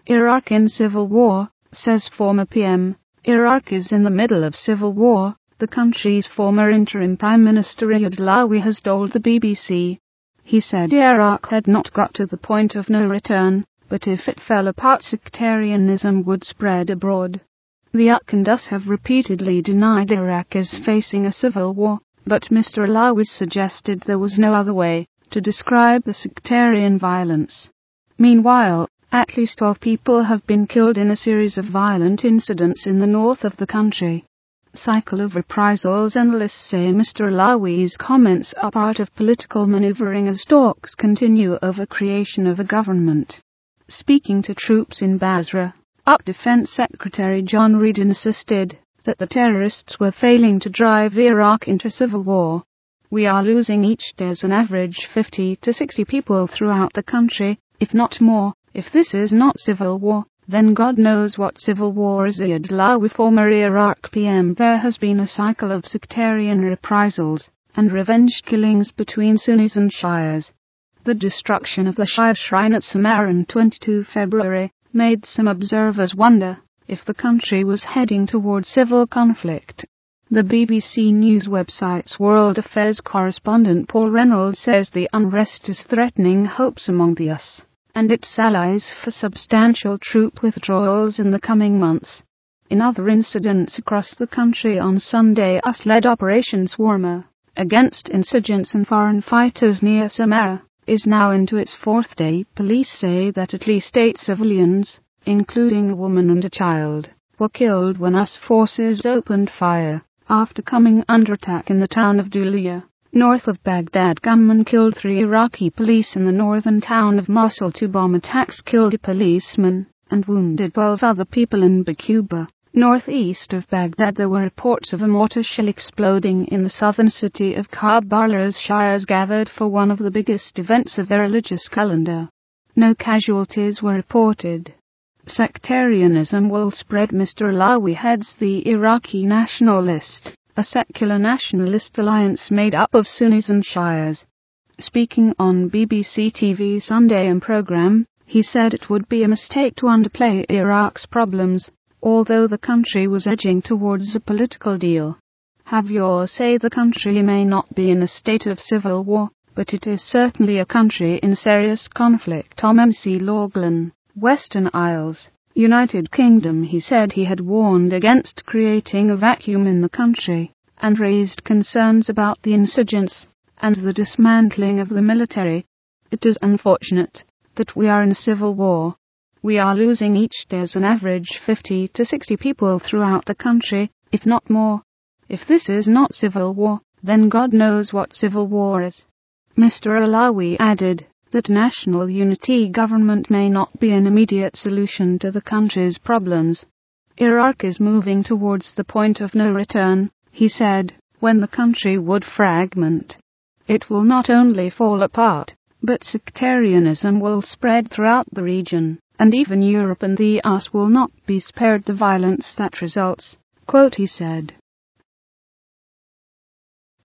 Iraq in civil war, says former PM. Iraq is in the middle of civil war, the country's former interim Prime Minister Iyad Allawi has told the BBC. He said Iraq had not got to the point of no return, but if it fell apart sectarianism would spread abroad. The Akandus have repeatedly denied Iraq is facing a civil war, but Mr. Allawi suggested there was no other way to describe the sectarian violence. Meanwhile, at least 12 people have been killed in a series of violent incidents in the north of the country. Cycle of reprisals. Analysts say Mr. Allawi's comments are part of political maneuvering as talks continue over creation of a government. Speaking to troops in Basra, Defense Secretary John Reid insisted that the terrorists were failing to drive Iraq into civil war. We are losing each day as an average 50 to 60 people throughout the country, if not more. If this is not civil war, then God knows what civil war is. Iyad Allawi, former Iraq PM. There has been a cycle of sectarian reprisals and revenge killings between Sunnis and Shias. The destruction of the Shia shrine at Samarra on 22 February made some observers wonder if the country was heading towards civil conflict. The BBC News website's World Affairs correspondent Paul Reynolds says the unrest is threatening hopes among the US and its allies for substantial troop withdrawals in the coming months. In other incidents across the country on Sunday, US-led Operation Swarmer against insurgents and foreign fighters near Samarra is now into its fourth day. Police say that at least 8 civilians, including a woman and a child, were killed when US forces opened fire after coming under attack in the town of Dulia, north of Baghdad. Gunmen killed 3 Iraqi police in the northern town of Mosul. 2 bomb attacks killed a policeman and wounded 12 other people in Baquba, northeast of Baghdad. There were reports of a mortar shell exploding in the southern city of Karbala as Shias gathered for one of the biggest events of their religious calendar. No casualties were reported. Sectarianism will spread. Mr. Allawi heads the Iraqi Nationalist, a secular nationalist alliance made up of Sunnis and Shias. Speaking on BBC TV Sunday program, he said it would be a mistake to underplay Iraq's problems, although the country was edging towards a political deal. Have your say. The country may not be in a state of civil war, but it is certainly a country in serious conflict. Tom McLaughlin, Western Isles, United Kingdom. He said he had warned against creating a vacuum in the country and raised concerns about the insurgents and the dismantling of the military. It is unfortunate that we are in civil war. We are losing each day as an average 50 to 60 people throughout the country, if not more. If this is not civil war, then God knows what civil war is. Mr. Allawi added that national unity government may not be an immediate solution to the country's problems. Iraq is moving towards the point of no return, he said, when the country would fragment. It will not only fall apart, but sectarianism will spread throughout the region, and even Europe and the US will not be spared the violence that results. Quote, he said.